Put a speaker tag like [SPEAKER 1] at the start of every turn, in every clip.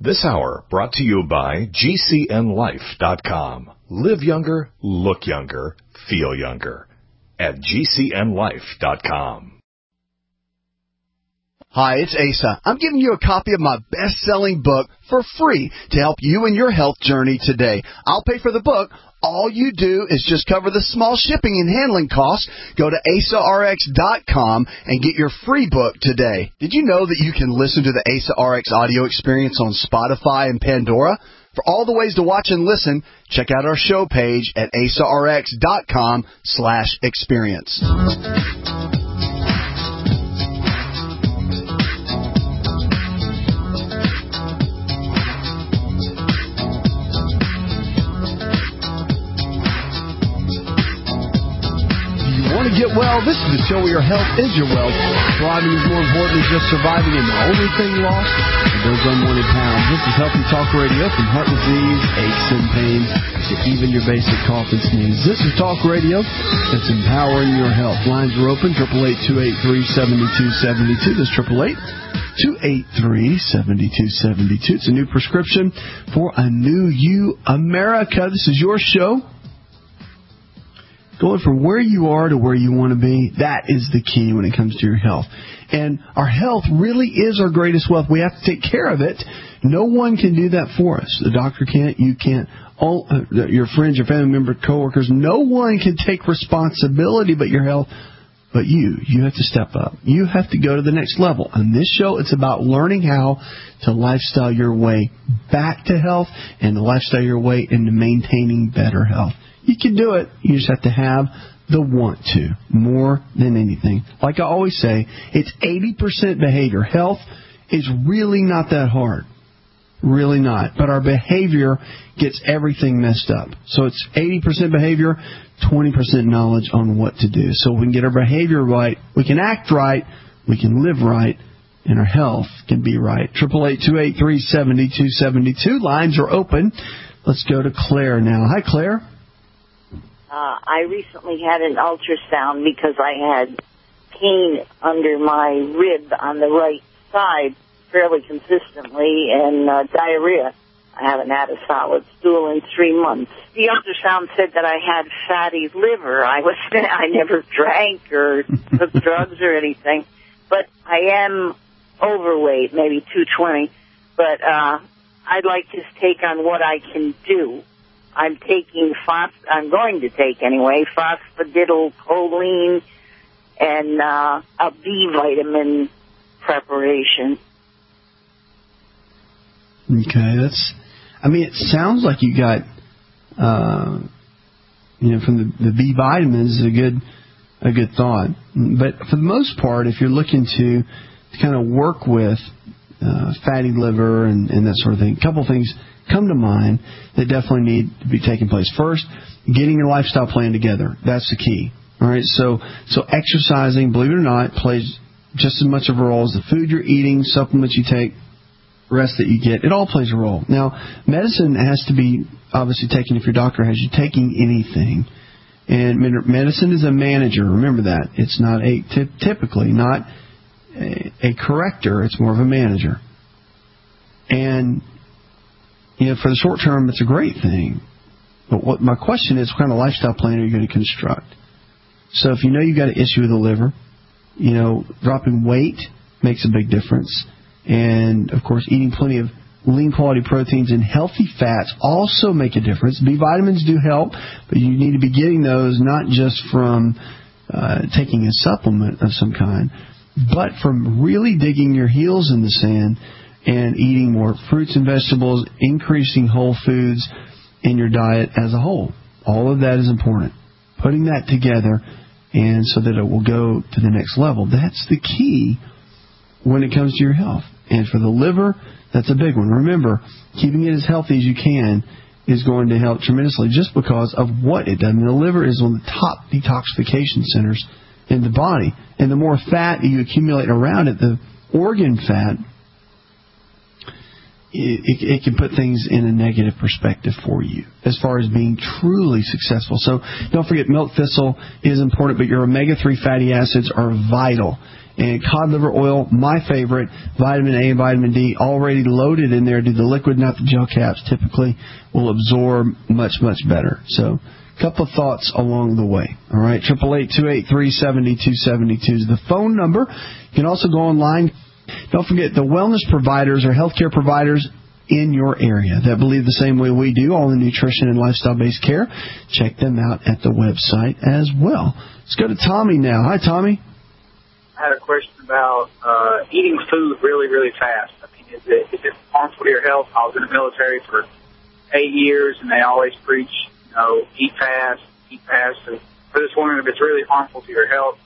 [SPEAKER 1] This hour brought to you by GCNLife.com. Live younger, look younger, feel younger. At GCNLife.com.
[SPEAKER 2] Hi, it's Asa. I'm giving you a copy of my best-selling book for free to help you in your health journey today. I'll pay for the book. All you do is just cover the small shipping and handling costs. Go to AsaRx.com and get your free book today. Did you know that you can listen to the Asa RX audio experience on Spotify and Pandora? For all the ways to watch and listen, check out our show page at AsaRx.com/experience. Want to get well? This is the show where your health is your wealth. Thriving is more important than just surviving, and the only thing lost are those unwanted pounds. This is Healthy Talk Radio from heart disease, aches and pains, to even your basic cough and sneeze. This is Talk Radio that's empowering your health. Lines are open, 888-283-7272. That's 888-283-7272. It's a new prescription for a new you, America. This is your show. Going from where you are to where you want to be, that is the key when it comes to your health. And our health really is our greatest wealth. We have to take care of it. No one can do that for us. The doctor can't, you can't, all your friends, your family members, coworkers, no one can take responsibility but your health. But you have to step up. You have to go to the next level. On this show, it's about learning how to lifestyle your way back to health and to lifestyle your way into maintaining better health. You can do it. You just have to have the want to, more than anything. Like I always say, it's 80% behavior. Health is really not that hard. Really not. But our behavior gets everything messed up. So it's 80% behavior, 20% knowledge on what to do. So if we can get our behavior right, we can act right, we can live right, and our health can be right. 888-283-7272. Lines are open. Let's go to Claire now. Hi, Claire.
[SPEAKER 3] I recently had an ultrasound because I had pain under my rib on the right side fairly consistently and diarrhea. I haven't had a solid stool in 3 months. The ultrasound said that I had fatty liver. I never drank or took drugs or anything, but I am overweight, maybe 220. But I'd like to take on what I can do. I'm going to take anyway, phosphatidylcholine and a B vitamin preparation.
[SPEAKER 2] Okay, it sounds like you got, from the B vitamins, a good thought. But for the most part, if you're looking to kind of work with fatty liver and that sort of thing, a couple things come to mind that definitely need to be taking place. First, getting your lifestyle plan together. That's the key. All right, so exercising, believe it or not, plays just as much of a role as the food you're eating, supplements you take, rest that you get. It all plays a role. Now, medicine has to be obviously taken if your doctor has you taking anything. And medicine is a manager. Remember that. It's not typically not a corrector. It's more of a manager. And for the short term, it's a great thing. But what my question is, what kind of lifestyle plan are you going to construct? So if you know you've got an issue with the liver, dropping weight makes a big difference. And, of course, eating plenty of lean quality proteins and healthy fats also make a difference. B vitamins do help, but you need to be getting those not just from taking a supplement of some kind, but from really digging your heels in the sand and eating more fruits and vegetables, increasing whole foods in your diet as a whole. All of that is important. Putting that together and so that it will go to the next level. That's the key when it comes to your health. And for the liver, that's a big one. Remember, keeping it as healthy as you can is going to help tremendously just because of what it does. The liver is one of the top detoxification centers in the body. And the more fat you accumulate around it, the organ fat, it can put things in a negative perspective for you as far as being truly successful. So don't forget, milk thistle is important, but your omega-3 fatty acids are vital. And cod liver oil, my favorite, vitamin A and vitamin D, already loaded in there. Do the liquid, not the gel caps, typically will absorb much, much better. So a couple of thoughts along the way. All right, 888-283-7272 is the phone number. You can also go online. Don't forget, the wellness providers are healthcare providers in your area that believe the same way we do, all the nutrition and lifestyle-based care. Check them out at the website as well. Let's go to Tommy now. Hi, Tommy.
[SPEAKER 4] I had a question about eating food really, really fast. I mean, is it harmful to your health? I was in the military for 8 years, and they always preach, eat fast, eat fast. So I'm just wondering if it's really harmful to your health.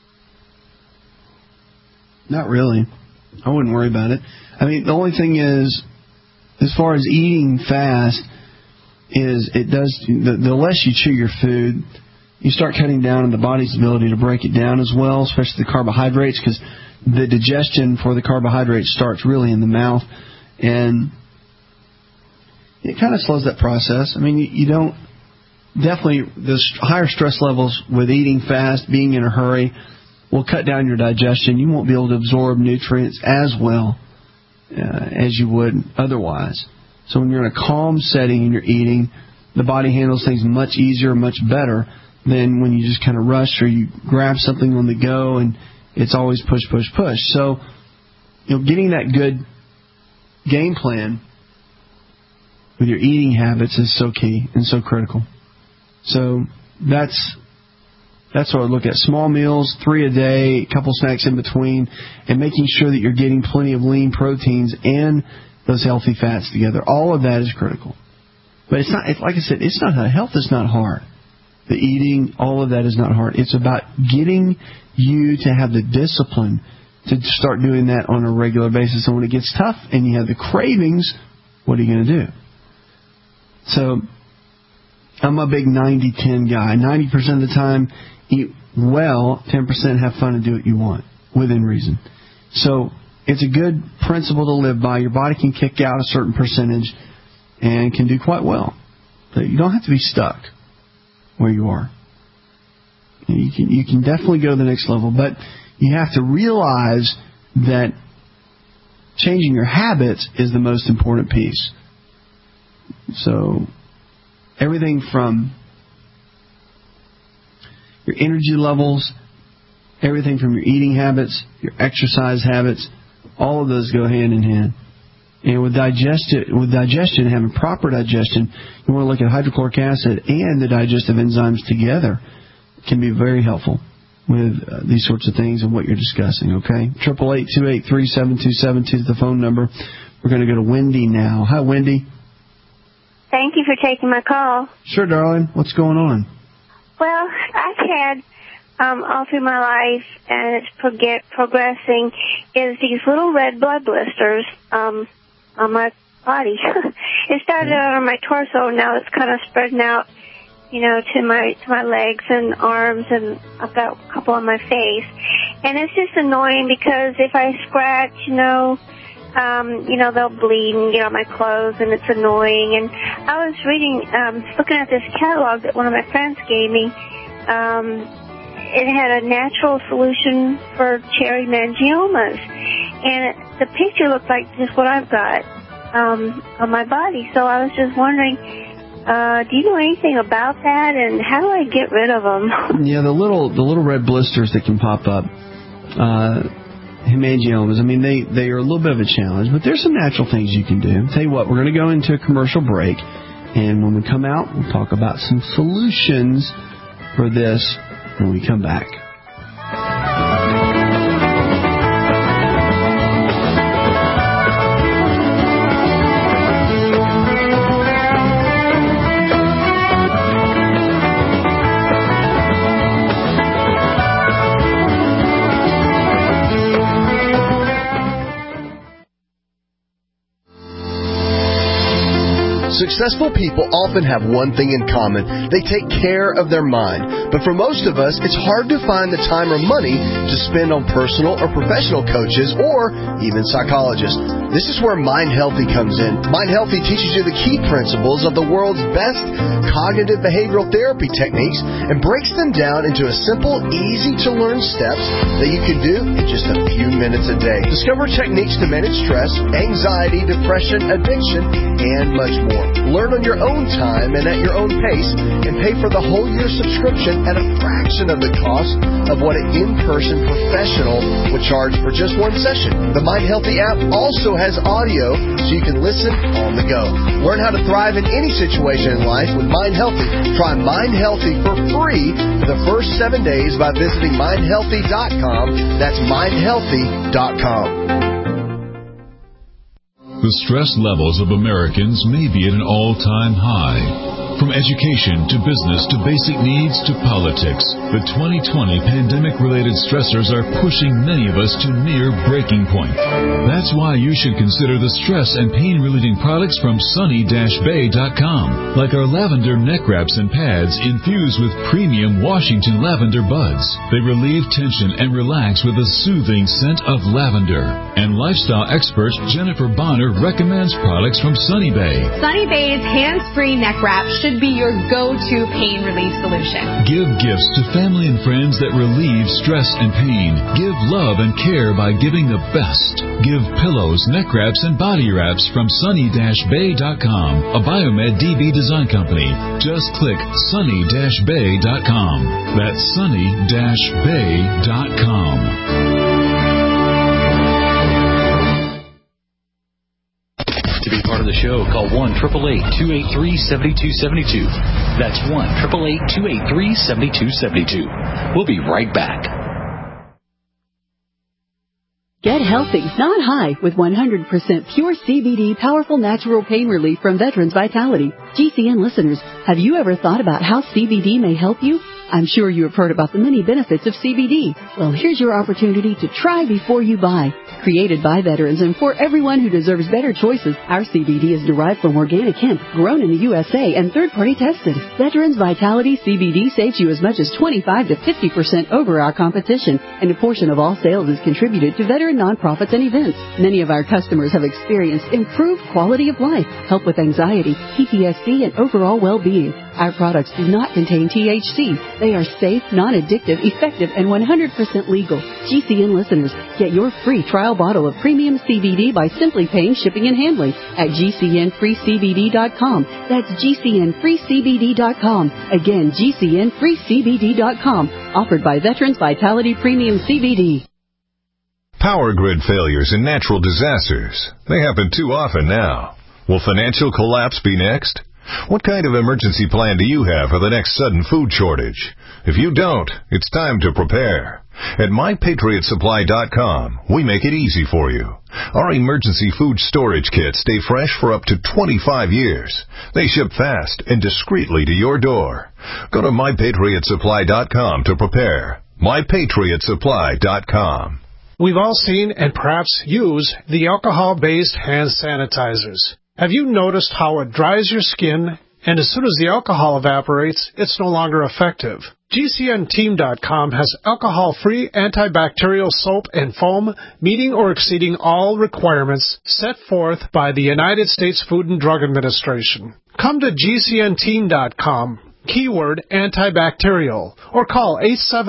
[SPEAKER 2] Not really. I wouldn't worry about it. I mean, the only thing is, as far as eating fast, is it does the less you chew your food, you start cutting down on the body's ability to break it down as well, especially the carbohydrates, because the digestion for the carbohydrates starts really in the mouth, and it kind of slows that process. I mean, you don't, definitely the higher stress levels with eating fast, being in a hurry, will cut down your digestion. You won't be able to absorb nutrients as well as you would otherwise. So when you're in a calm setting and you're eating, the body handles things much easier, much better than when you just kind of rush or you grab something on the go and it's always push, push, push. So, getting that good game plan with your eating habits is so key and so critical. So that's what I look at. Small meals, 3 a day, a couple snacks in between, and making sure that you're getting plenty of lean proteins and those healthy fats together. All of that is critical. But it's not, like I said, it's not, health is not hard. The eating, all of that is not hard. It's about getting you to have the discipline to start doing that on a regular basis. And when it gets tough and you have the cravings, what are you going to do? So I'm a big 90-10 guy. 90% of the time, eat well, 10% have fun and do what you want, within reason. So it's a good principle to live by. Your body can kick out a certain percentage and can do quite well. So you don't have to be stuck where you are. You can definitely go to the next level, but you have to realize that changing your habits is the most important piece. So everything from your energy levels, everything from your eating habits, your exercise habits, all of those go hand in hand. And with digestion, having proper digestion, you want to look at hydrochloric acid and the digestive enzymes together. It can be very helpful with these sorts of things and what you're discussing, okay? 888-283-7272 is the phone number. We're going to go to Wendy now. Hi, Wendy.
[SPEAKER 5] Thank you for taking my call.
[SPEAKER 2] Sure, darling. What's going on?
[SPEAKER 5] Well, I've had all through my life, and it's progressing, is these little red blood blisters on my body. It started out on my torso, now it's kind of spreading out, to my legs and arms, and I've got a couple on my face. And it's just annoying because if I scratch, they'll bleed and get on my clothes, and it's annoying. And I was looking at this catalog that one of my friends gave me. It had a natural solution for cherry mangiomas, and the picture looked like just what I've got on my body. So I was just wondering, do you know anything about that, and how do I get rid of them?
[SPEAKER 2] Yeah, the little red blisters that can pop up, hemangiomas. I mean, they are a little bit of a challenge, but there's some natural things you can do. Tell you what, we're going to go into a commercial break, and when we come out, we'll talk about some solutions for this when we come back.
[SPEAKER 6] Successful people often have one thing in common. They take care of their mind. But for most of us, it's hard to find the time or money to spend on personal or professional coaches or even psychologists. This is where Mind Healthy comes in. Mind Healthy teaches you the key principles of the world's best cognitive behavioral therapy techniques and breaks them down into a simple, easy-to-learn steps that you can do in just a few minutes a day. Discover techniques to manage stress, anxiety, depression, addiction, and much more. Learn on your own time and at your own pace, and pay for the whole year subscription at a fraction of the cost of what an in-person professional would charge for just one session. The Mind Healthy app also has audio so you can listen on the go. Learn how to thrive in any situation in life with Mind Healthy. Try Mind Healthy for free for the first 7 days by visiting mindhealthy.com. That's mindhealthy.com.
[SPEAKER 7] The stress levels of Americans may be at an all-time high. From education to business to basic needs to politics, the 2020 pandemic-related stressors are pushing many of us to near breaking point. That's why you should consider the stress and pain-relieving products from sunny-bay.com, like our lavender neck wraps and pads infused with premium Washington lavender buds. They relieve tension and relax with a soothing scent of lavender. And lifestyle expert Jennifer Bonner recommends products from Sunny Bay.
[SPEAKER 8] Sunny Bay's hands-free neck wrap should be your go-to pain relief solution.
[SPEAKER 7] Give gifts to family and friends that relieve stress and pain. Give love and care by giving the best. Give pillows, neck wraps, and body wraps from sunny-bay.com, a Biomed DB design company. Just click sunny-bay.com. That's sunny-bay.com.
[SPEAKER 9] To be part of the show, call 1-888-283-7272. That's 1-888-283-7272. We'll be right back.
[SPEAKER 10] Get healthy, not high, with 100% pure CBD powerful natural pain relief from Veterans Vitality. GCN listeners, have you ever thought about how CBD may help you? I'm sure you have heard about the many benefits of CBD. Well, here's your opportunity to try before you buy. Created by veterans and for everyone who deserves better choices, our CBD is derived from organic hemp, grown in the USA, and third-party tested. Veterans Vitality CBD saves you as much as 25 to 50% over our competition, and a portion of all sales is contributed to veteran nonprofits and events. Many of our customers have experienced improved quality of life, help with anxiety, PTSD, and overall well-being. Our products do not contain THC. They are safe, non-addictive, effective, and 100% legal. GCN listeners, get your free trial bottle of premium CBD by simply paying shipping and handling at GCNFreeCBD.com. That's GCNFreeCBD.com. Again, GCNFreeCBD.com. Offered by Veterans Vitality Premium CBD.
[SPEAKER 1] Power grid failures and natural disasters. They happen too often now. Will financial collapse be next? What kind of emergency plan do you have for the next sudden food shortage? If you don't, it's time to prepare. At MyPatriotSupply.com, we make it easy for you. Our emergency food storage kits stay fresh for up to 25 years. They ship fast and discreetly to your door. Go to MyPatriotSupply.com to prepare. MyPatriotSupply.com.
[SPEAKER 11] We've all seen and perhaps use the alcohol-based hand sanitizers. Have you noticed how it dries your skin, and as soon as the alcohol evaporates, it's no longer effective? GCNteam.com has alcohol-free antibacterial soap and foam meeting or exceeding all requirements set forth by the United States Food and Drug Administration. Come to GCNteam.com, keyword antibacterial, or call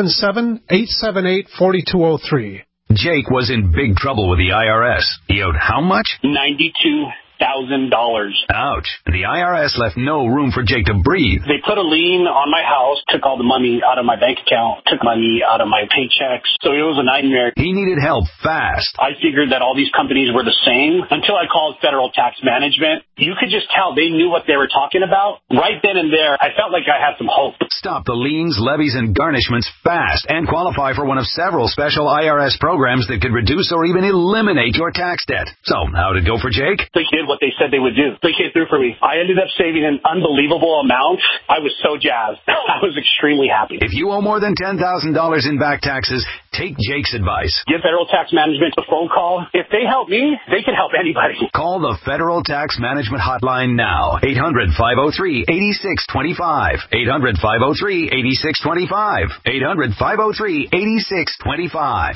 [SPEAKER 11] 877-878-4203.
[SPEAKER 12] Jake was in big trouble with the IRS. He owed how much?
[SPEAKER 13] $92,000.
[SPEAKER 12] Ouch. The IRS left no room for Jake to breathe.
[SPEAKER 13] They put a lien on my house, took all the money out of my bank account, took money out of my paychecks. So it was a nightmare.
[SPEAKER 12] He needed help fast.
[SPEAKER 13] I figured that all these companies were the same until I called Federal Tax Management. You could just tell they knew what they were talking about. Right then and there, I felt like I had some hope.
[SPEAKER 12] Stop the liens, levies, and garnishments fast and qualify for one of several special IRS programs that could reduce or even eliminate your tax debt. So, how'd it go for Jake?
[SPEAKER 13] The kid what they said they would do. They came through for me. I ended up saving an unbelievable amount. I was so jazzed. I was extremely happy.
[SPEAKER 12] If you owe more than $10,000 in back taxes, take Jake's advice.
[SPEAKER 13] Give Federal Tax Management a phone call. If they help me, they can help anybody.
[SPEAKER 12] Call the Federal Tax Management Hotline now. 800-503-8625. 800-503-8625. 800-503-8625.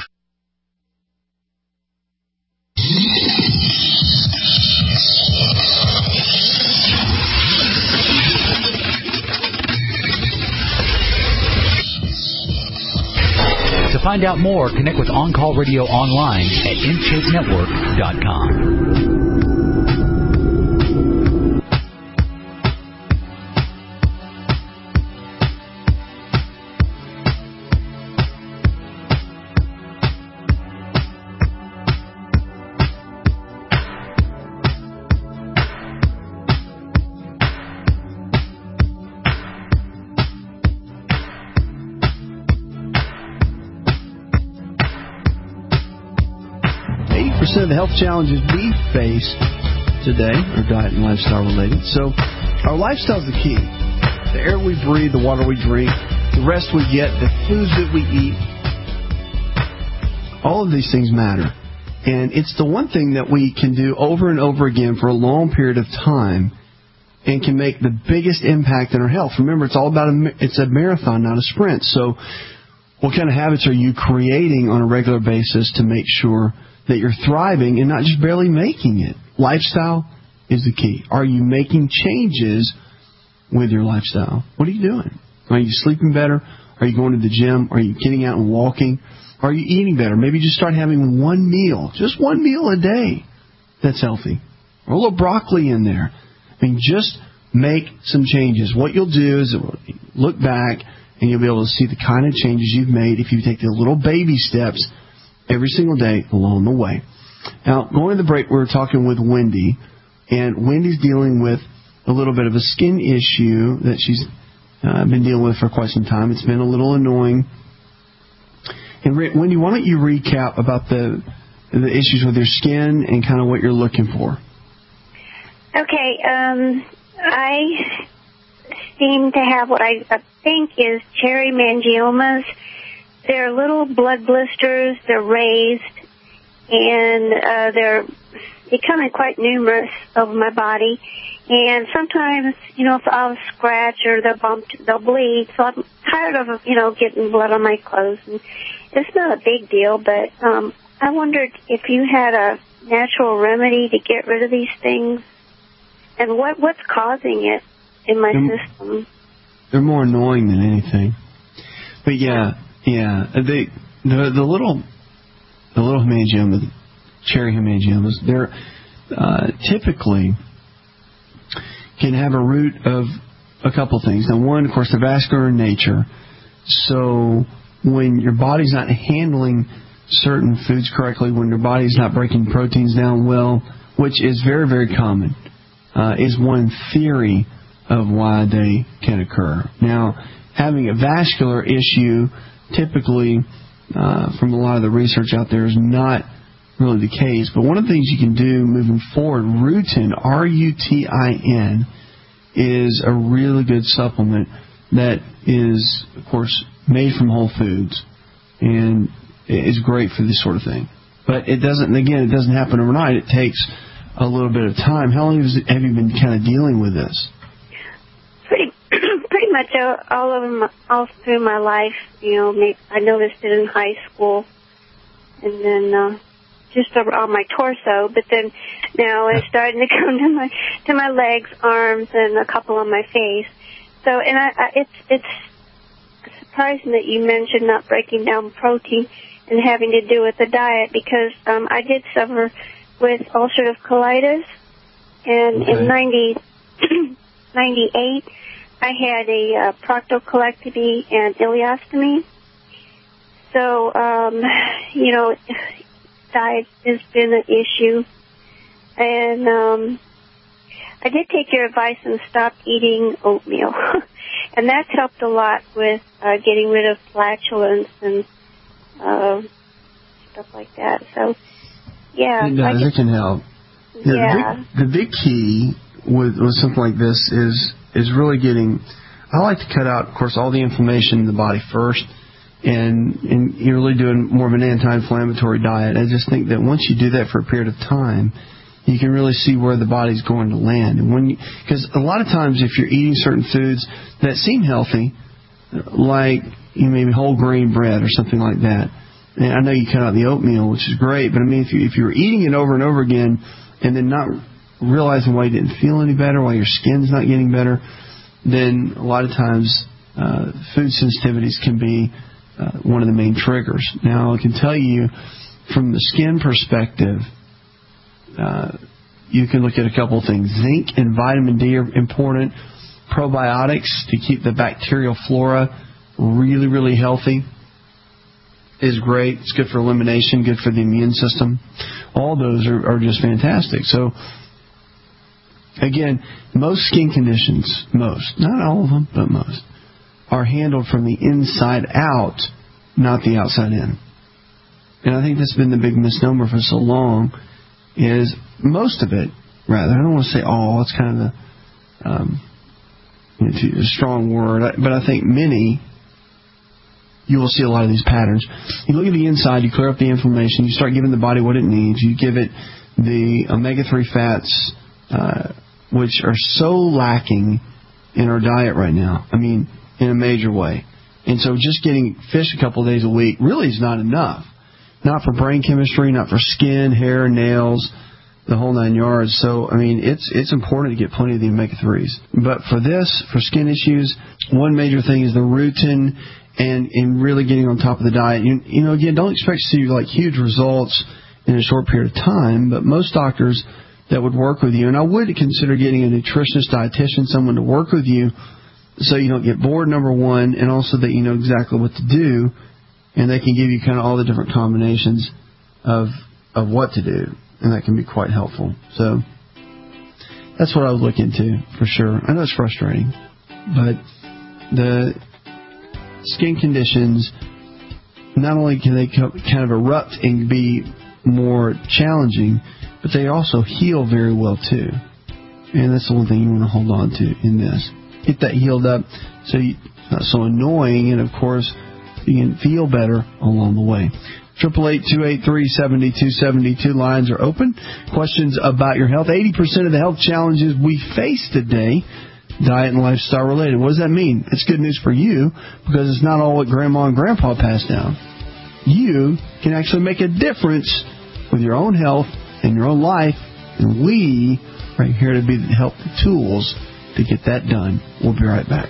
[SPEAKER 14] To find out more, connect with On Call Radio online at InShapeNetwork.com.
[SPEAKER 2] 80% of the health challenges we face today are diet and lifestyle related. So our lifestyle is the key. The air we breathe, the water we drink, the rest we get, the foods that we eat, all of these things matter. And it's the one thing that we can do over and over again for a long period of time and can make the biggest impact in our health. Remember, it's all about it's a marathon, not a sprint. So what kind of habits are you creating on a regular basis to make sure that you're thriving and not just barely making it? Lifestyle is the key. Are you making changes with your lifestyle? What are you doing? Are you sleeping better? Are you going to the gym? Are you getting out and walking? Are you eating better? Maybe just start having one meal, just one meal a day that's healthy. Or a little broccoli in there. I mean, just make some changes. What you'll do is look back and you'll be able to see the kind of changes you've made if you take the little baby steps every single day along the way. Now, going to the break, we were talking with Wendy, and Wendy's dealing with a little bit of a skin issue that she's been dealing with for quite some time. It's been a little annoying. And Wendy, why don't you recap about the issues with your skin and kind of what you're looking for?
[SPEAKER 5] Okay, I seem to have what I think is cherry mangiomas. They're little blood blisters. They're raised, and they're becoming quite numerous over my body. And sometimes, if I'll scratch or they'll bleed. So I'm tired of, getting blood on my clothes. And it's not a big deal, but I wondered if you had a natural remedy to get rid of these things, and what's causing it in my system.
[SPEAKER 2] They're more annoying than anything. But yeah, the little hemangiomas, cherry hemangiomas, they're typically can have a root of a couple things. Now, one, of course, they're vascular in nature. So when your body's not handling certain foods correctly, when your body's not breaking proteins down well, which is very, very common, is one theory of why they can occur. Now, having a vascular issue, typically, from a lot of the research out there, is not really the case. But one of the things you can do moving forward, Rutin, R-U-T-I-N, is a really good supplement that is, of course, made from whole foods and is great for this sort of thing. But it doesn't happen overnight. It takes a little bit of time. How long have you been kind of dealing with this?
[SPEAKER 5] Pretty much all through my life. I noticed it in high school, and then just on my torso. But then now it's starting to come to my legs, arms, and a couple on my face. So, and it's surprising that you mentioned not breaking down protein and having to do with the diet, because I did suffer with ulcerative colitis, and in 98, I had a proctocolectomy and ileostomy. So, diet has been an issue. And I did take your advice and stopped eating oatmeal. And that's helped a lot with getting rid of flatulence and stuff like that. So, yeah.
[SPEAKER 2] It does. It can help.
[SPEAKER 5] Yeah.
[SPEAKER 2] The big key with something like this is really getting. I like to cut out, of course, all the inflammation in the body first, and you're really doing more of an anti-inflammatory diet. I just think that once you do that for a period of time, you can really see where the body's going to land. And because a lot of times, if you're eating certain foods that seem healthy, like maybe whole grain bread or something like that, and I know you cut out the oatmeal, which is great, but I mean, if you're eating it over and over again and then not realizing why you didn't feel any better, why your skin's not getting better, then a lot of times food sensitivities can be one of the main triggers. Now, I can tell you from the skin perspective, you can look at a couple of things. Zinc and vitamin D are important. Probiotics to keep the bacterial flora really, really healthy is great. It's good for elimination, good for the immune system. All those are just fantastic. So, again, most skin conditions, not all of them, but most, are handled from the inside out, not the outside in. And I think that's been the big misnomer for so long, is most of it, rather. I don't want to say all, it's kind of a strong word, but I think many, you will see a lot of these patterns. You look at the inside, you clear up the inflammation, you start giving the body what it needs, you give it the omega-3 fats, which are so lacking in our diet right now. I mean, in a major way. And so just getting fish a couple of days a week really is not enough. Not for brain chemistry, not for skin, hair, nails, the whole 9 yards. So, I mean, it's important to get plenty of the omega-3s. But for skin issues, one major thing is the rutin and really getting on top of the diet. Again, don't expect to see like huge results in a short period of time, but most doctors that would work with you, and I would consider getting a nutritionist, dietitian, someone to work with you so you don't get bored, number one, and also that you know exactly what to do, and they can give you kind of all the different combinations of what to do, and that can be quite helpful. So that's what I would look into for sure. I know it's frustrating, but the skin conditions, not only can they kind of erupt and be more challenging, but they also heal very well too. And that's the one thing you want to hold on to in this. Get that healed up so it's not so annoying, and of course you can feel better along the way. 888-283-7272 lines are open. Questions about your health. 80% of the health challenges we face today, diet and lifestyle related. What does that mean? It's good news for you because it's not all what Grandma and Grandpa passed down. You can actually make a difference with your own health in your own life, and we are here to be the help, the tools to get that done. We'll be right back.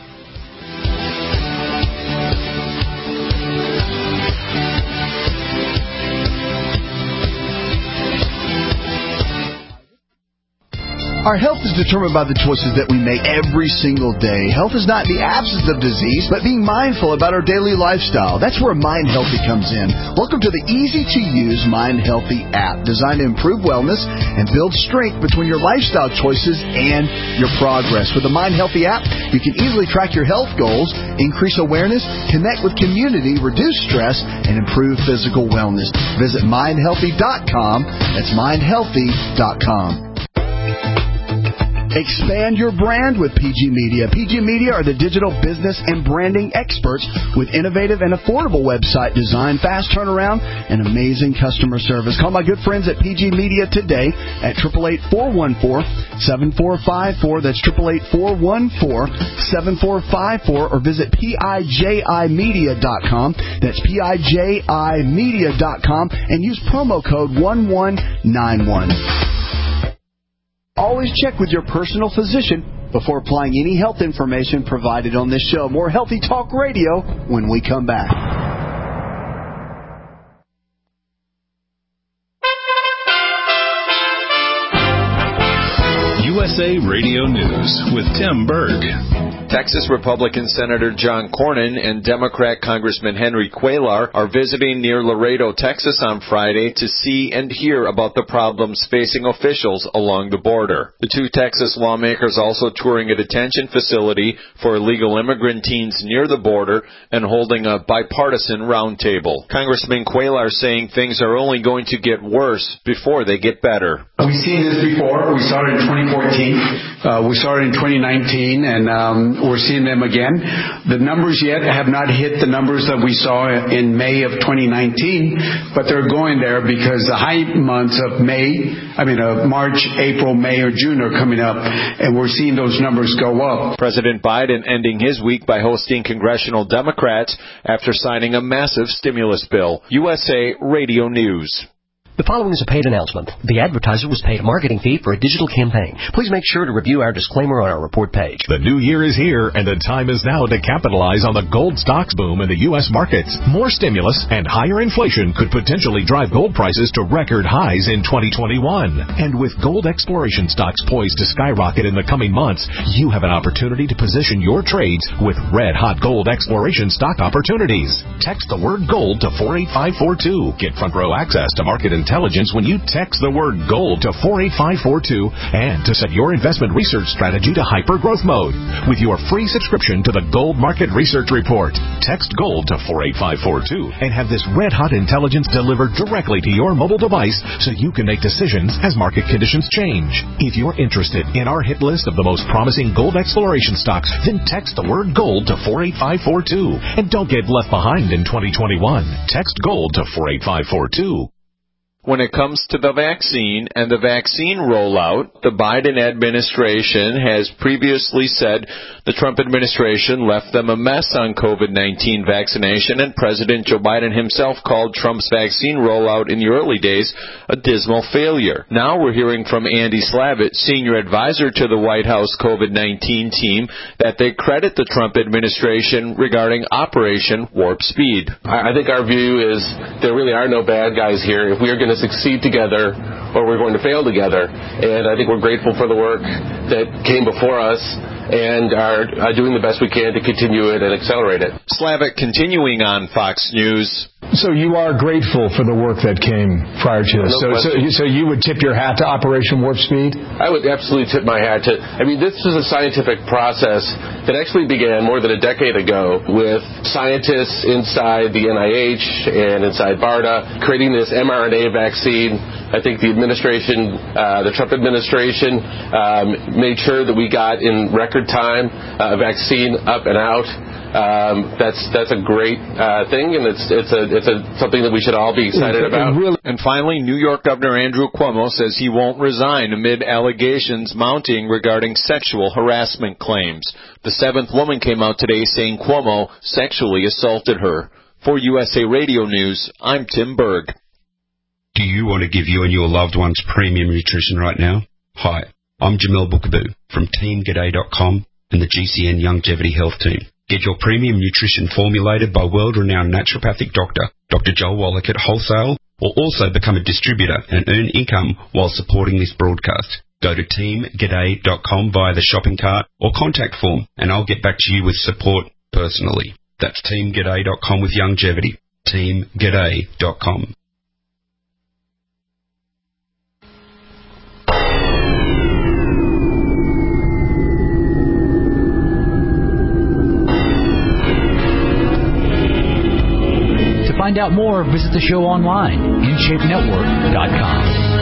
[SPEAKER 6] Our health is determined by the choices that we make every single day. Health is not the absence of disease, but being mindful about our daily lifestyle. That's where Mind Healthy comes in. Welcome to the easy-to-use Mind Healthy app, designed to improve wellness and build strength between your lifestyle choices and your progress. With the Mind Healthy app, you can easily track your health goals, increase awareness, connect with community, reduce stress, and improve physical wellness. Visit mindhealthy.com. That's mindhealthy.com. Expand your brand with PG Media. PG Media are the digital business and branding experts with innovative and affordable website design, fast turnaround, and amazing customer service. Call my good friends at PG Media today at 888-414-7454. That's 888-414-7454, or visit PIJImedia.com. That's PIJImedia.com, and use promo code 1191. Always check with your personal physician before applying any health information provided on this show. More Healthy Talk Radio when we come back.
[SPEAKER 7] USA Radio News with Tim Berg.
[SPEAKER 15] Texas Republican Senator John Cornyn and Democrat Congressman Henry Cuellar are visiting near Laredo, Texas on Friday to see and hear about the problems facing officials along the border. The two Texas lawmakers also touring a detention facility for illegal immigrant teens near the border and holding a bipartisan roundtable. Congressman Cuellar saying things are only going to get worse before they get better.
[SPEAKER 16] We've seen this before. We saw it in 2014. We saw it in 2019, and we're seeing them again. The numbers yet have not hit the numbers that we saw in May of 2019, but they're going there because the high months of March, April, May, or June are coming up, and we're seeing those numbers go up.
[SPEAKER 15] President Biden ending his week by hosting congressional Democrats after signing a massive stimulus bill. USA Radio News.
[SPEAKER 17] The following is a paid announcement. The advertiser was paid a marketing fee for a digital campaign. Please make sure to review our disclaimer on our report page.
[SPEAKER 18] The new year is here, and the time is now to capitalize on the gold stocks boom in the U.S. markets. More stimulus and higher inflation could potentially drive gold prices to record highs in 2021. And with gold exploration stocks poised to skyrocket in the coming months, you have an opportunity to position your trades with red-hot gold exploration stock opportunities. Text the word GOLD to 48542. Get front-row access to market intelligence when you text the word GOLD to 48542 and to set your investment research strategy to hyper-growth mode with your free subscription to the Gold Market Research Report. Text GOLD to 48542 and have this red-hot intelligence delivered directly to your mobile device so you can make decisions as market conditions change. If you're interested in our hit list of the most promising gold exploration stocks, then text the word GOLD to 48542 and don't get left behind in 2021. Text GOLD to 48542.
[SPEAKER 15] When it comes to the vaccine and the vaccine rollout, the Biden administration has previously said the Trump administration left them a mess on COVID-19 vaccination, and President Joe Biden himself called Trump's vaccine rollout in the early days a dismal failure. Now we're hearing from Andy Slavitt, senior advisor to the White House COVID-19 team, that they credit the Trump administration regarding Operation Warp Speed.
[SPEAKER 19] I think our view is there really are no bad guys here. If we are going to succeed together or we're going to fail together. And I think we're grateful for the work that came before us and are doing the best we can to continue it and accelerate it.
[SPEAKER 15] Slavitt continuing on Fox News.
[SPEAKER 20] So you are grateful for the work that came prior to this. So you would tip your hat to Operation Warp Speed?
[SPEAKER 19] I would absolutely tip my hat to. This is a scientific process that actually began more than a decade ago with scientists inside the NIH and inside BARDA creating this mRNA vaccine. I think the administration, the Trump administration, made sure that we got in record time a vaccine up and out. That's a great thing, and it's something that we should all be excited about.
[SPEAKER 15] And finally, New York Governor Andrew Cuomo says he won't resign amid allegations mounting regarding sexual harassment claims. The seventh woman came out today saying Cuomo sexually assaulted her. For USA Radio News, I'm Tim Berg.
[SPEAKER 21] Do you want to give you and your loved ones premium nutrition right now? Hi, I'm Jamel Bookaboo from TeamGaday.com and the GCN Longevity Health Team. Get your premium nutrition formulated by world-renowned naturopathic doctor, Dr. Joel Wallach at Wholesale, or also become a distributor and earn income while supporting this broadcast. Go to TeamGaday.com via the shopping cart or contact form, and I'll get back to you with support personally. That's TeamGaday.com with longevity. TeamGaday.com.
[SPEAKER 14] To find out more, visit the show online, InShapeNetwork.com.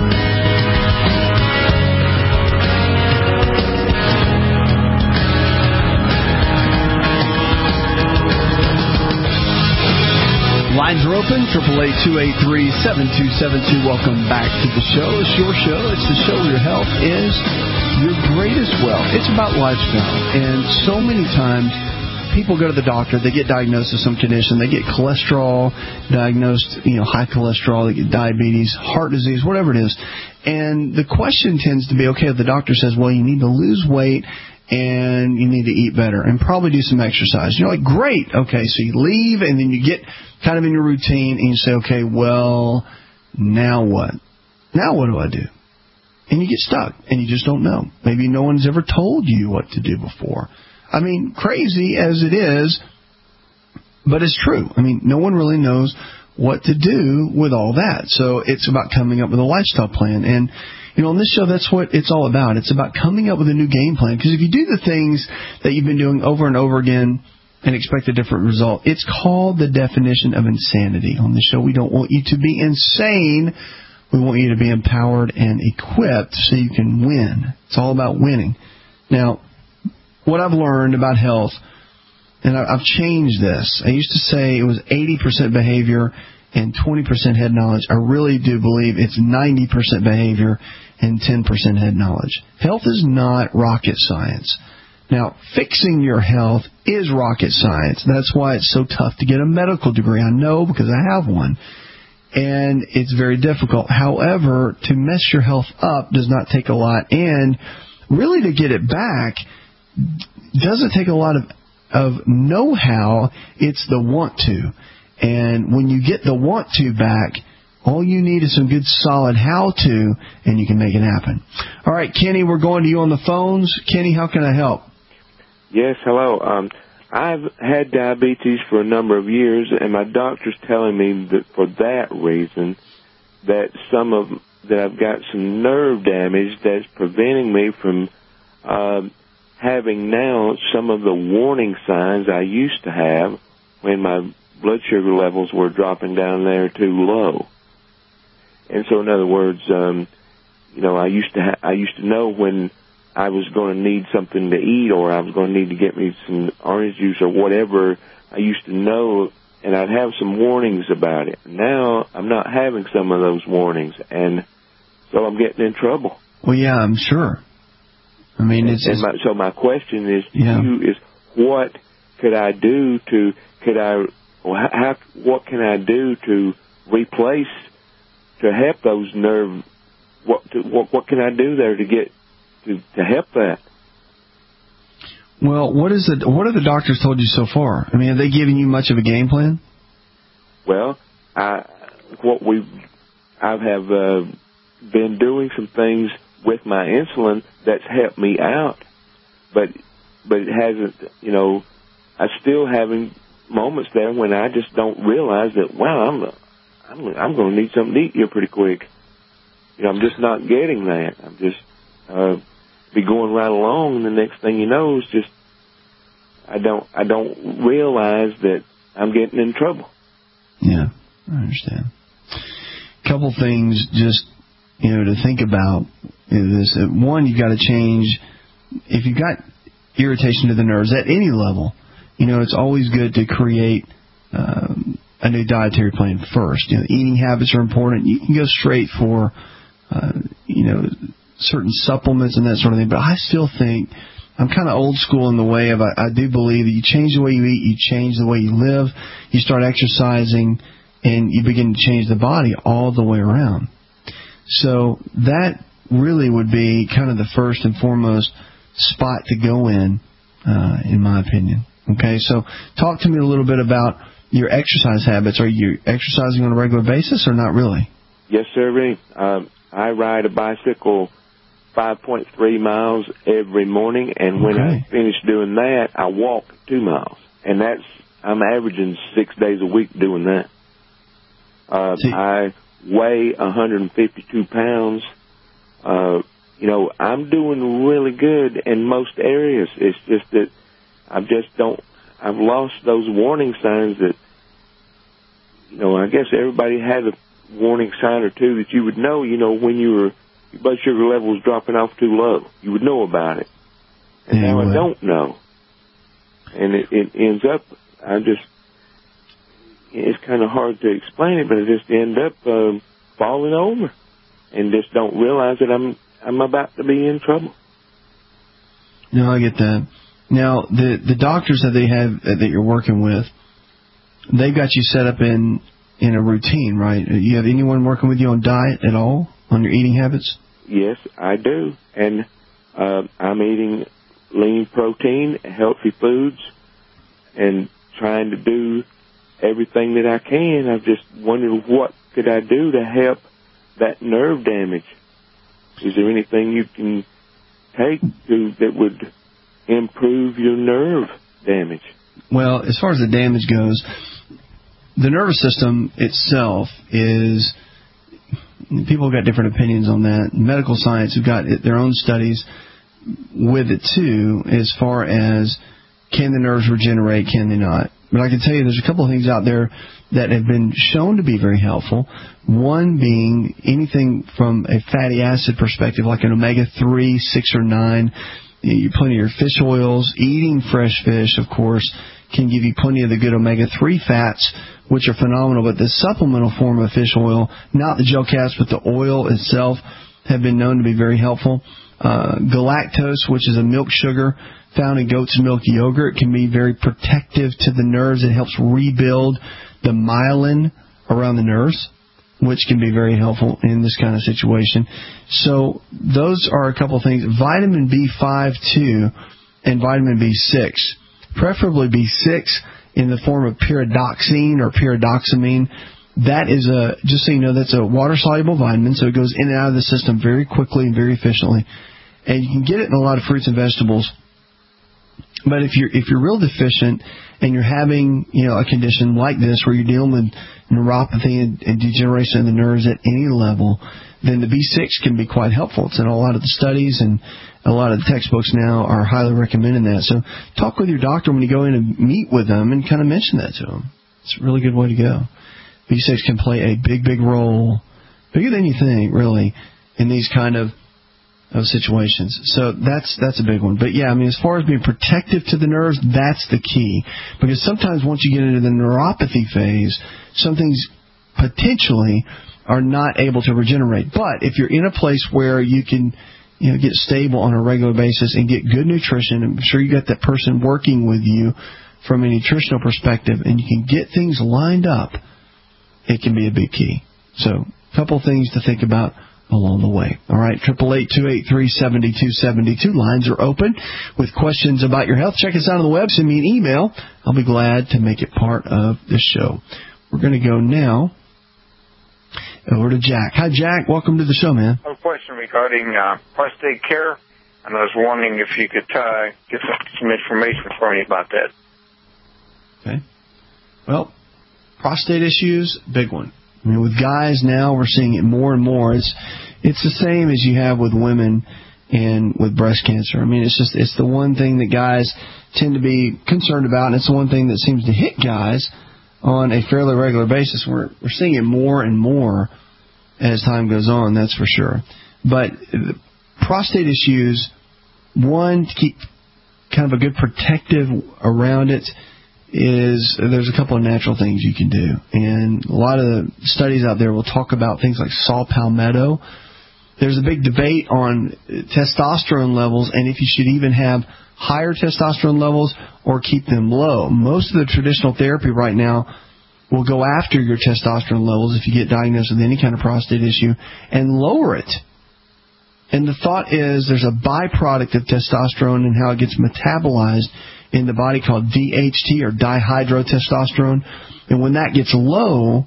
[SPEAKER 2] Lines are open, 888-283-7272. Welcome back to the show. It's your show. It's the show where your health is your greatest wealth. It's about lifestyle. And so many times, people go to the doctor, they get diagnosed with some condition, they get cholesterol diagnosed, high cholesterol, they get diabetes, heart disease, whatever it is. And the question tends to be, okay, the doctor says, well, you need to lose weight and you need to eat better and probably do some exercise. You're like, great. Okay, so you leave and then you get kind of in your routine and you say, okay, well, now what? Now what do I do? And you get stuck and you just don't know. Maybe no one's ever told you what to do before. I mean, crazy as it is, but it's true. I mean, no one really knows what to do with all that. So it's about coming up with a lifestyle plan. And, on this show, that's what it's all about. It's about coming up with a new game plan. Because if you do the things that you've been doing over and over again and expect a different result, it's called the definition of insanity. On this show, we don't want you to be insane. We want you to be empowered and equipped so you can win. It's all about winning. Now, what I've learned about health, and I've changed this. I used to say it was 80% behavior and 20% head knowledge. I really do believe it's 90% behavior and 10% head knowledge. Health is not rocket science. Now, fixing your health is rocket science. That's why it's so tough to get a medical degree. I know because I have one. And it's very difficult. However, to mess your health up does not take a lot. And really to get it back doesn't take a lot of know-how. It's the want to. And when you get the want to back, all you need is some good solid how-to, and you can make it happen. All right, Kenny, we're going to you on the phones. Kenny, how can I help?
[SPEAKER 3] Yes, hello. I've had diabetes for a number of years, and my doctor's telling me that for that reason, that I've got some nerve damage that's preventing me from having now some of the warning signs I used to have when my blood sugar levels were dropping down there too low. And so, in other words, I used to know when I was going to need something to eat, or I was going to need to get me some orange juice or whatever. I used to know, and I'd have some warnings about it. Now I'm not having some of those warnings, and so I'm getting in trouble.
[SPEAKER 2] Well, yeah, I'm sure. I mean,
[SPEAKER 3] so my question is, what could I do what can I do to replace, to help those nerve? What can I do there to get to help that?
[SPEAKER 2] Well, what have the doctors told you so far? I mean, have they given you much of a game plan?
[SPEAKER 3] Well, I have been doing some things with my insulin that's helped me out, but it hasn't. I'm still having moments there when I just don't realize that. Wow, I'm going to need something to eat here pretty quick. I'm just not getting that. I'm just be going right along, and the next thing you know is just I don't realize that I'm getting in trouble.
[SPEAKER 2] Yeah, I understand. A couple things just to think about is this. One, you've got to change. If you've got irritation to the nerves at any level, it's always good to create a new dietary plan first. Eating habits are important. You can go straight for, certain supplements and that sort of thing. But I still think I'm kind of old school in the way of I do believe that you change the way you eat, you change the way you live, you start exercising, and you begin to change the body all the way around. So that really would be kind of the first and foremost spot to go in my opinion. Okay, so talk to me a little bit about your exercise habits. Are you exercising on a regular basis or not really?
[SPEAKER 3] Yes, sir. I ride a bicycle 5.3 miles every morning, and when I finish doing that, I walk 2 miles. And I'm averaging 6 days a week doing that. I weigh 152 pounds. I'm doing really good in most areas. It's just that I've lost those warning signs that, I guess everybody had a warning sign or two that you would know, when your blood sugar level was dropping off too low. You would know about it. And now I don't know. And it ends up, it's kind of hard to explain it, but I just end up falling over and just don't realize that I'm about to be in trouble.
[SPEAKER 2] No, I get that. Now, the doctors that you're working with, they've got you set up in a routine, right? You have anyone working with you on diet at all, on your eating habits?
[SPEAKER 3] Yes, I do. And I'm eating lean protein, healthy foods, and trying to do everything that I can. I've just wondered what could I do to help that nerve damage. Is there anything you can take that would improve your nerve damage?
[SPEAKER 2] Well, as far as the damage goes, the nervous system itself is, people have got different opinions on that. Medical science have got their own studies with it too, as far as can the nerves regenerate, can they not? But I can tell you there's a couple of things out there that have been shown to be very helpful. One being anything from a fatty acid perspective, like an omega-3, 6, or 9. Plenty of your fish oils. Eating fresh fish, of course, can give you plenty of the good omega-3 fats, which are phenomenal. But the supplemental form of fish oil, not the gel caps, but the oil itself, have been known to be very helpful. Galactose, which is a milk sugar found in goat's milk yogurt, can be very protective to the nerves. It helps rebuild the myelin around the nerves, which can be very helpful in this kind of situation. So those are a couple of things. Vitamin B5 too, and vitamin B6. Preferably B6 in the form of pyridoxine or pyridoxamine. That is just so you know, that's a water-soluble vitamin, so it goes in and out of the system very quickly and very efficiently. And you can get it in a lot of fruits and vegetables. But if you're real deficient and you're having, a condition like this where you're dealing with neuropathy and degeneration of the nerves at any level, then the B6 can be quite helpful. It's in a lot of the studies, and a lot of the textbooks now are highly recommending that. So talk with your doctor when you go in and meet with them and kind of mention that to them. It's a really good way to go. B6 can play a big, big role, bigger than you think, really, in these kind of situations. So that's a big one. But yeah, as far as being protective to the nerves, that's the key. Because sometimes once you get into the neuropathy phase, some things potentially are not able to regenerate. But if you're in a place where you can get stable on a regular basis and get good nutrition, I'm sure you got that person working with you from a nutritional perspective, and you can get things lined up, it can be a big key. So a couple things to think about along the way. All right, 888-283-7272. Lines are open with questions about your health. Check us out on the web. Send me an email. I'll be glad to make it part of the show. We're going to go now over to Jack. Hi, Jack. Welcome to the show, man.
[SPEAKER 4] I have a question regarding prostate care, and I was wondering if you could get some information for me about that.
[SPEAKER 2] Okay. Well, prostate issues, big one. With guys now, we're seeing it more and more. It's the same as you have with women and with breast cancer. It's the one thing that guys tend to be concerned about, and it's the one thing that seems to hit guys on a fairly regular basis. We're seeing it more and more as time goes on, that's for sure. But prostate issues, one, to keep kind of a good protective around it, there's a couple of natural things you can do. And a lot of the studies out there will talk about things like saw palmetto. There's a big debate on testosterone levels and if you should even have higher testosterone levels or keep them low. Most of the traditional therapy right now will go after your testosterone levels if you get diagnosed with any kind of prostate issue and lower it. And the thought is there's a byproduct of testosterone and how it gets metabolized in the body called DHT, or dihydrotestosterone. And when that gets low,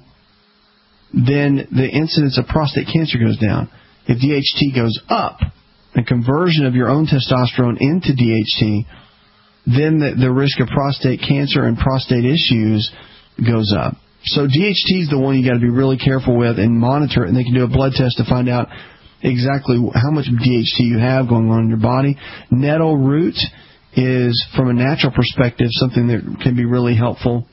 [SPEAKER 2] then the incidence of prostate cancer goes down. If DHT goes up, a conversion of your own testosterone into DHT, then the risk of prostate cancer and prostate issues goes up. So DHT is the one you got to be really careful with and monitor, and they can do a blood test to find out exactly how much DHT you have going on in your body. Nettle root is, from a natural perspective, something that can be really helpful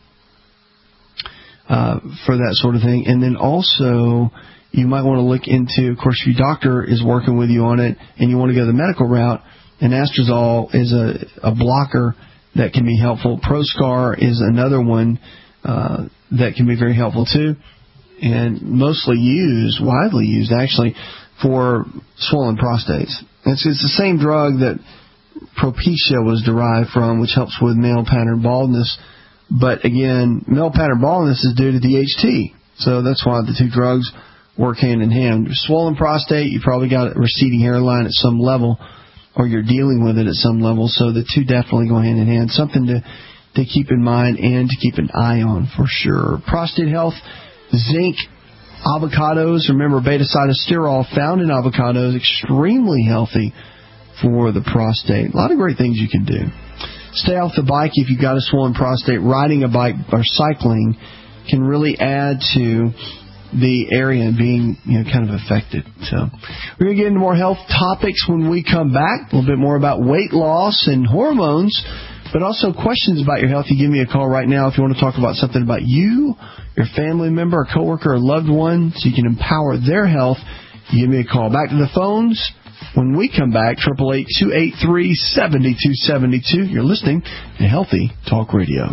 [SPEAKER 2] for that sort of thing. And then also, you might want to look into, of course, if your doctor is working with you on it and you want to go the medical route, anastrozole is a blocker that can be helpful. Proscar is another one that can be very helpful too, and widely used actually, for swollen prostates. It's the same drug that Propecia was derived from, which helps with male pattern baldness. But again, male pattern baldness is due to DHT. So that's why the two drugs work hand in hand. Swollen prostate, you probably got a receding hairline at some level, or you're dealing with it at some level. So the two definitely go hand in hand. Something to keep in mind and to keep an eye on for sure. Prostate health, zinc, avocados. Remember, beta-sitosterol found in avocados, extremely healthy for the prostate. A lot of great things you can do. Stay off the bike if you've got a swollen prostate. Riding a bike or cycling can really add to the area being kind of affected. So we're going to get into more health topics when we come back. A little bit more about weight loss and hormones, but also questions about your health. You give me a call right now if you want to talk about something about you, your family member, a coworker, or loved one, so you can empower their health. You give me a call. Back to the phones when we come back. 888-283-7272. You're listening to Healthy Talk Radio.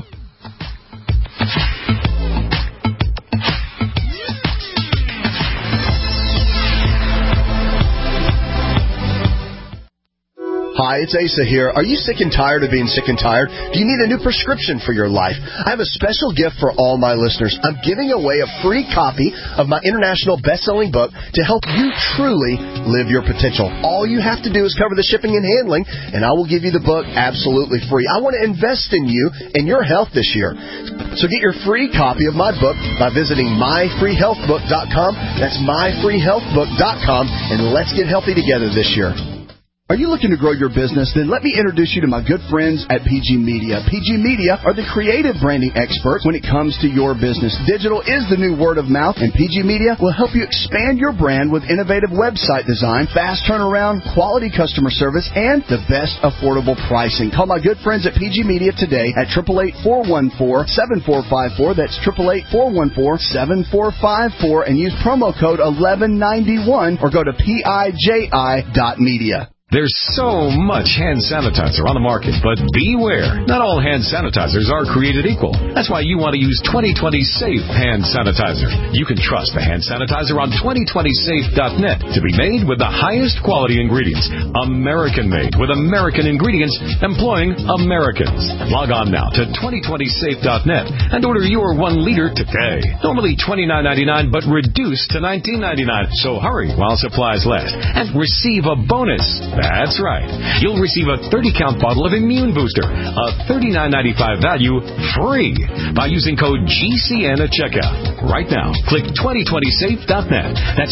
[SPEAKER 6] Hi, it's Asa here. Are you sick and tired of being sick and tired? Do you need a new prescription for your life? I have a special gift for all my listeners. I'm giving away a free copy of my international best-selling book to help you truly live your potential. All you have to do is cover the shipping and handling, and I will give you the book absolutely free. I want to invest in you and your health this year. So get your free copy of my book by visiting myfreehealthbook.com. That's myfreehealthbook.com, and let's get healthy together this year.
[SPEAKER 8] Are you looking to grow your business? Then let me introduce you to my good friends at PG Media. PG Media are the creative branding experts when it comes to your business. Digital is the new word of mouth, and PG Media will help you expand your brand with innovative website design, fast turnaround, quality customer service, and the best affordable pricing. Call my good friends at PG Media today at 888-414-7454. That's 888-414-7454, and use promo code 1191 or go to PIJI.media.
[SPEAKER 18] There's so much hand sanitizer on the market, but beware. Not all hand sanitizers are created equal. That's why you want to use 2020 Safe hand sanitizer. You can trust the hand sanitizer on 2020safe.net to be made with the highest quality ingredients. American-made with American ingredients employing Americans. Log on now to 2020safe.net and order your 1 liter today. Normally $29.99, but reduced to $19.99. So hurry while supplies last and receive a bonus. That's right. You'll receive a 30-count bottle of Immune Booster, a $39.95 value, free by using code GCN at checkout. Right now, click 2020safe.net. That's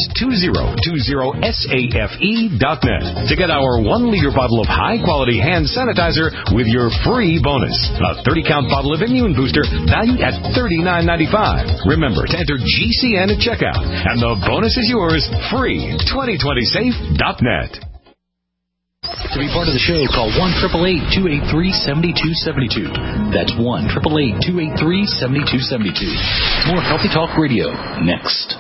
[SPEAKER 18] 2020safe.net to get our 1-liter bottle of high-quality hand sanitizer with your free bonus. A 30-count bottle of Immune Booster valued at $39.95. Remember to enter GCN at checkout, and the bonus is yours free. 2020safe.net.
[SPEAKER 14] To be part of the show, call 1-888-283-7272. That's 1-888-283-7272. More Healthy Talk Radio next.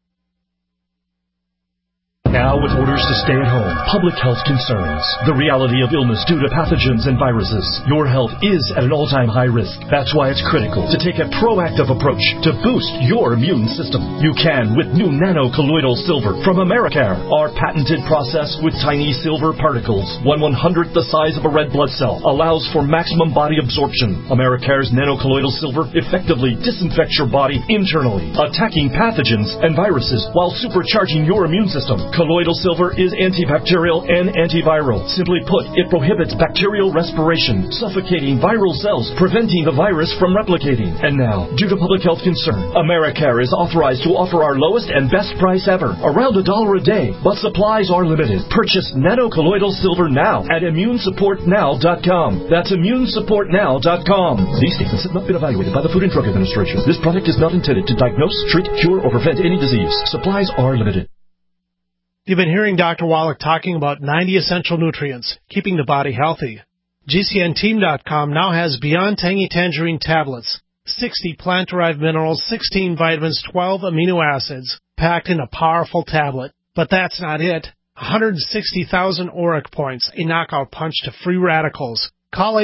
[SPEAKER 22] Now, with orders to stay at home, public health concerns, the reality of illness due to pathogens and viruses, your health is at an all-time high risk. That's why it's critical to take a proactive approach to boost your immune system. You can with new nano-colloidal silver from Americare. Our patented process with tiny silver particles, 1/100th the size of a red blood cell, allows for maximum body absorption. Americare's nano-colloidal silver effectively disinfects your body internally, attacking pathogens and viruses while supercharging your immune system. Colloidal silver is antibacterial and antiviral. Simply put, it prohibits bacterial respiration, suffocating viral cells, preventing the virus from replicating. And now, due to public health concern, Americare is authorized to offer our lowest and best price ever, around $1 a day, but supplies are limited. Purchase nano-colloidal silver now at ImmuneSupportNow.com. That's ImmuneSupportNow.com. These statements have not been evaluated by the Food and Drug Administration. This product is not intended to diagnose, treat, cure, or prevent any disease. Supplies are limited.
[SPEAKER 11] You've been hearing Dr. Wallach talking about 90 essential nutrients, keeping the body healthy. GCNteam.com now has Beyond Tangy Tangerine tablets, 60 plant-derived minerals, 16 vitamins, 12 amino acids, packed in a powerful tablet. But that's not it. 160,000 ORAC points, a knockout punch to free radicals. Call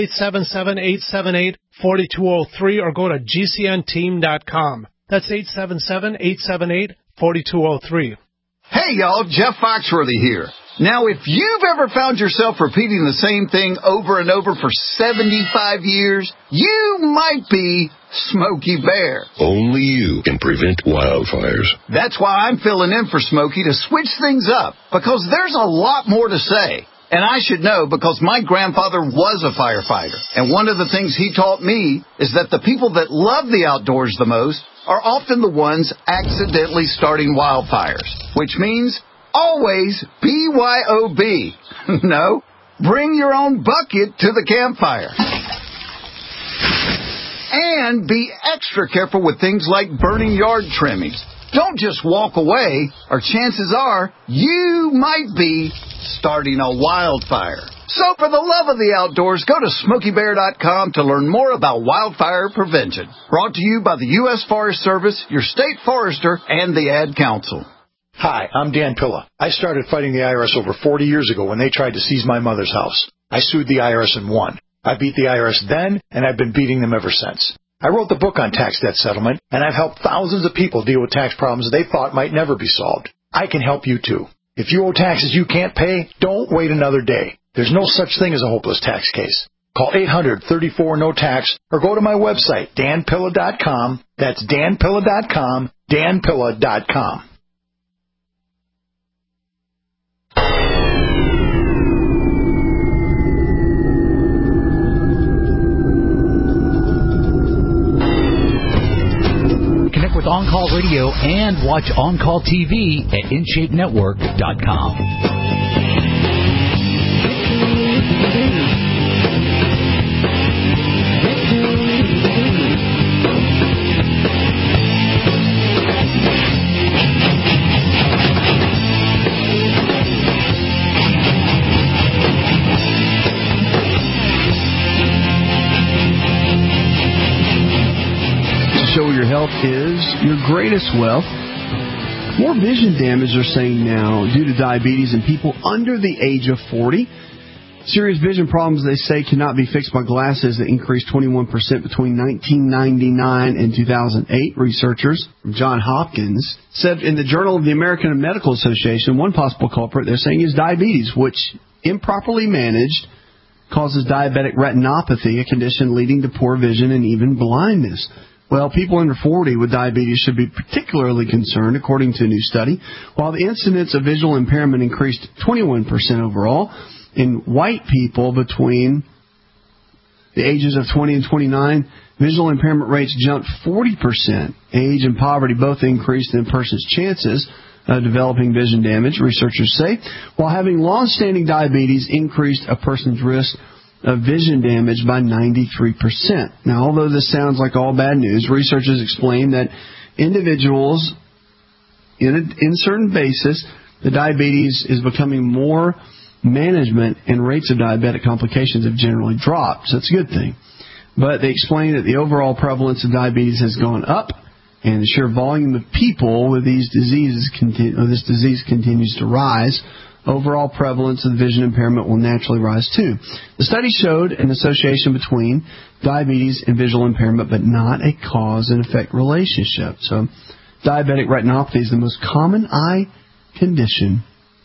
[SPEAKER 11] 877-878-4203 or go to GCNteam.com. That's 877-878-4203.
[SPEAKER 23] Hey, y'all, Jeff Foxworthy here. Now, if you've ever found yourself repeating the same thing over and over for 75 years, you might be Smokey Bear.
[SPEAKER 24] Only you can prevent wildfires.
[SPEAKER 23] That's why I'm filling in for Smokey to switch things up, because there's a lot more to say. And I should know because my grandfather was a firefighter. And one of the things he taught me is that the people that love the outdoors the most are often the ones accidentally starting wildfires, which means always BYOB. No, Bring your own bucket to the campfire. And be extra careful with things like burning yard trimmings. Don't just walk away, or chances are you might be starting a wildfire. So for the love of the outdoors, go to SmokeyBear.com to learn more about wildfire prevention. Brought to you by the U.S. Forest Service, your state forester, and the Ad Council.
[SPEAKER 1] Hi, I'm Dan Pilla. I started fighting the IRS over 40 years ago when they tried to seize my mother's house. I sued the IRS and won. I beat the IRS then, and I've been beating them ever since. I wrote the book on tax debt settlement, and I've helped thousands of people deal with tax problems they thought might never be solved. I can help you, too. If you owe taxes you can't pay, don't wait another day. There's no such thing as a hopeless tax case. Call 800-34-NO-TAX or go to my website, danpilla.com. That's danpilla.com, danpilla.com.
[SPEAKER 14] Connect with On Call Radio and watch On Call TV at InShapeNetwork.com.
[SPEAKER 2] Your health is your greatest wealth. More vision damage, they're saying now, due to diabetes in people under the age of 40. Serious vision problems, they say, cannot be fixed by glasses that increased 21% between 1999 and 2008. Researchers from Johns Hopkins said in the Journal of the American Medical Association, one possible culprit, they're saying, is diabetes, which, improperly managed, causes diabetic retinopathy, a condition leading to poor vision and even blindness. Well, people under 40 with diabetes should be particularly concerned, according to a new study. While the incidence of visual impairment increased 21% overall, in white people between the ages of 20 and 29, visual impairment rates jumped 40%. Age and poverty both increased in a person's chances of developing vision damage, researchers say, while having long-standing diabetes increased a person's risk of vision damage by 93%. Now, although this sounds like all bad news, researchers explain that individuals, in certain basis, the diabetes is becoming more management and rates of diabetic complications have generally dropped. So it's a good thing. But they explain that the overall prevalence of diabetes has gone up, and the sheer volume of people with these diseases this disease continues to rise. Overall prevalence of vision impairment will naturally rise too. The study showed an association between diabetes and visual impairment, but not a cause and effect relationship. So diabetic retinopathy is the most common eye condition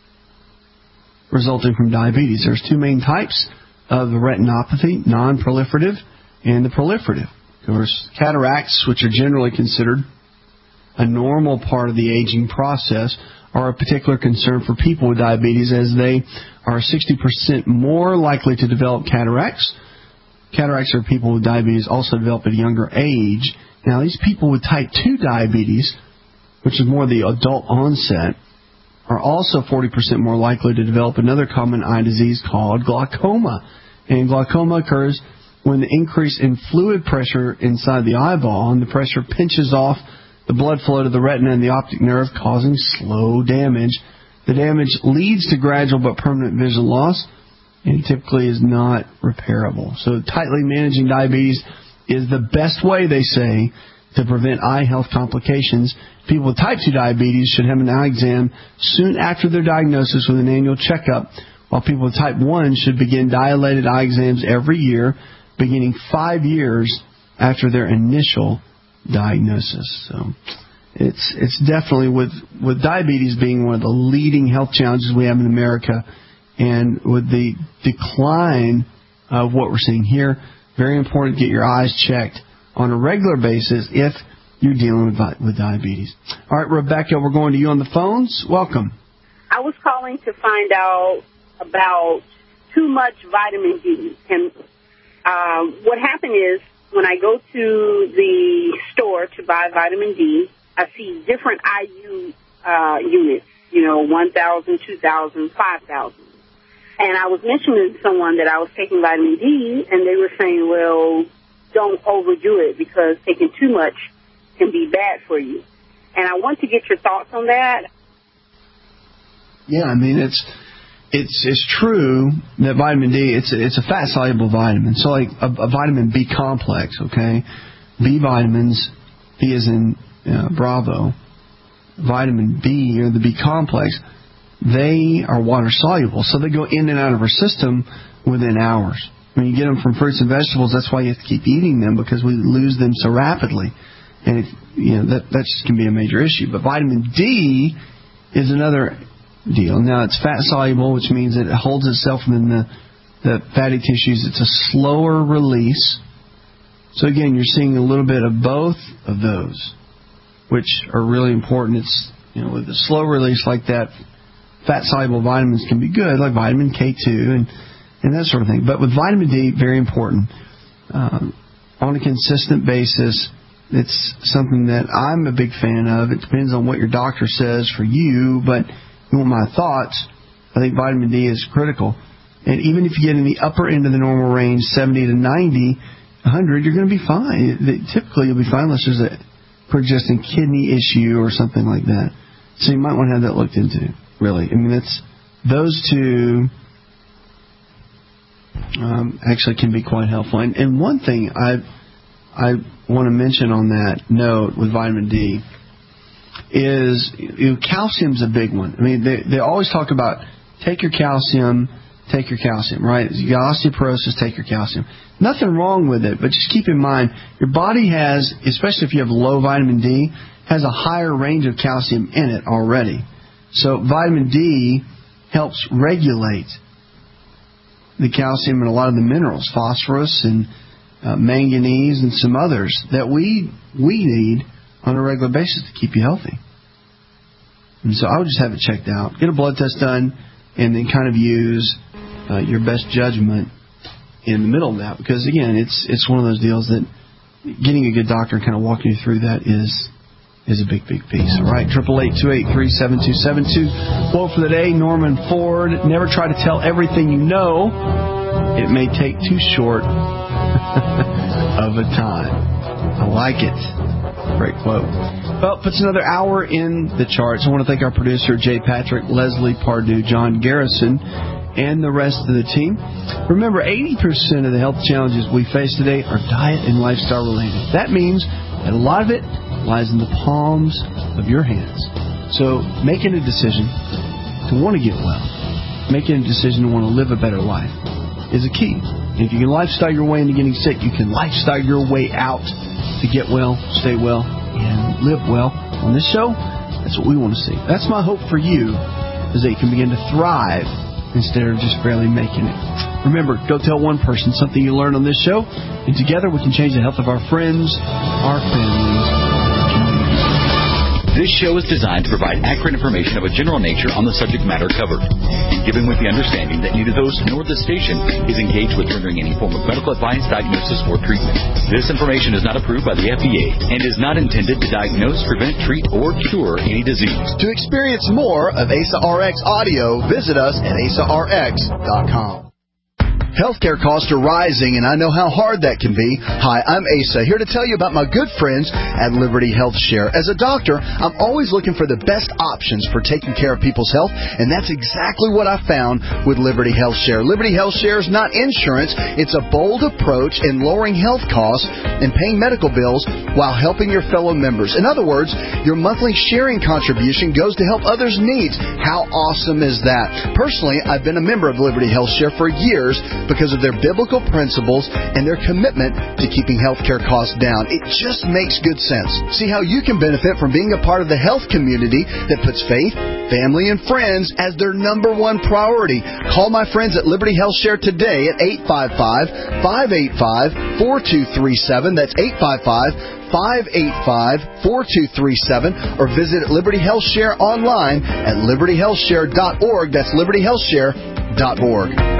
[SPEAKER 2] resulting from diabetes. There's two main types of the retinopathy, non-proliferative and the proliferative. Of course, cataracts, which are generally considered a normal part of the aging process, are a particular concern for people with diabetes, as they are 60% more likely to develop cataracts. Cataracts are people with diabetes also develop at a younger age. Now, these people with type 2 diabetes, which is more the adult onset, are also 40% more likely to develop another common eye disease called glaucoma. And glaucoma occurs when the increase in fluid pressure inside the eyeball, and the pressure pinches off the blood flow to the retina and the optic nerve, causing slow damage. The damage leads to gradual but permanent vision loss and typically is not repairable. So tightly managing diabetes is the best way, they say, to prevent eye health complications. People with type 2 diabetes should have an eye exam soon after their diagnosis with an annual checkup, while people with type 1 should begin dilated eye exams every year, beginning 5 years after their initial diagnosis. So it's definitely, with diabetes being one of the leading health challenges we have in America, and with the decline of what we're seeing here, very important to get your eyes checked on a regular basis if you're dealing with diabetes. All right, Rebecca, we're going to you on the phones. Welcome.
[SPEAKER 9] I was calling to find out about too much vitamin D. And what happened is, when I go to the store to buy vitamin D, I see different IU units, 1,000, 2,000, 5,000. And I was mentioning to someone that I was taking vitamin D, and they were saying, well, don't overdo it because taking too much can be bad for you. And I want to get your thoughts on that.
[SPEAKER 2] Yeah, I mean, it's true that vitamin D, it's a fat-soluble vitamin. So like a vitamin B complex, okay? B vitamins, B as in Bravo, vitamin B or the B complex, they are water-soluble. So they go in and out of our system within hours. When you get them from fruits and vegetables, that's why you have to keep eating them, because we lose them so rapidly. And that just can be a major issue. But vitamin D is another deal. Now, it's fat-soluble, which means that it holds itself in the fatty tissues. It's a slower release. So, again, you're seeing a little bit of both of those, which are really important. It's, with a slow release like that, fat-soluble vitamins can be good, like vitamin K2 and that sort of thing. But with vitamin D, very important. On a consistent basis, it's something that I'm a big fan of. It depends on what your doctor says for you, but you want my thoughts, I think vitamin D is critical. And even if you get in the upper end of the normal range, 70 to 90, 100, you're going to be fine. Typically, you'll be fine unless there's a pre-existing kidney issue or something like that. So you might want to have that looked into, really. I mean, those two actually can be quite helpful. And one thing I want to mention on that note with vitamin D is calcium's a big one. I mean, they always talk about take your calcium, right? You got osteoporosis, take your calcium. Nothing wrong with it, but just keep in mind, your body has, especially if you have low vitamin D, has a higher range of calcium in it already. So vitamin D helps regulate the calcium and a lot of the minerals, phosphorus and manganese and some others that we need on a regular basis to keep you healthy. And so I would just have it checked out. Get a blood test done and then kind of use your best judgment in the middle of that. Because, again, it's one of those deals that getting a good doctor and kind of walking you through that is a big, big piece. All right, 888-283-7272. Quote for the day, Norman Ford, never try to tell everything you know. It may take too short of a time. I like it. Great quote. Well, puts another hour in the charts. I want to thank our producer, Jay Patrick, Leslie Pardue, John Garrison, and the rest of the team. Remember, 80% of the health challenges we face today are diet and lifestyle related. That means that a lot of it lies in the palms of your hands. So making a decision to want to get well, making a decision to want to live a better life is a key. And if you can lifestyle your way into getting sick, you can lifestyle your way out to get well, stay well, and live well. On this show, that's what we want to see. That's my hope for you, is that you can begin to thrive instead of just barely making it. Remember, go tell one person something you learned on this show, and together we can change the health of our friends, our families.
[SPEAKER 14] This show is designed to provide accurate information of a general nature on the subject matter covered, given with the understanding that neither the host nor the station is engaged with rendering any form of medical advice, diagnosis, or treatment. This information is not approved by the FDA and is not intended to diagnose, prevent, treat, or cure any disease.
[SPEAKER 6] To experience more of ASA RX audio, visit us at asarx.com. Healthcare costs are rising, and I know how hard that can be. Hi, I'm Asa, here to tell you about my good friends at Liberty Health Share. As a doctor, I'm always looking for the best options for taking care of people's health, and that's exactly what I found with Liberty Health Share. Liberty Health Share is not insurance. It's a bold approach in lowering health costs and paying medical bills while helping your fellow members. In other words, your monthly sharing contribution goes to help others' needs. How awesome is that? Personally, I've been a member of Liberty Health Share for years because of their biblical principles and their commitment to keeping healthcare costs down. It just makes good sense. See how you can benefit from being a part of the health community that puts faith, family, and friends as their number one priority. Call my friends at Liberty Health Share today at 855-585-4237. That's 855-585-4237, or visit Liberty Health Share online at libertyhealthshare.org. That's libertyhealthshare.org.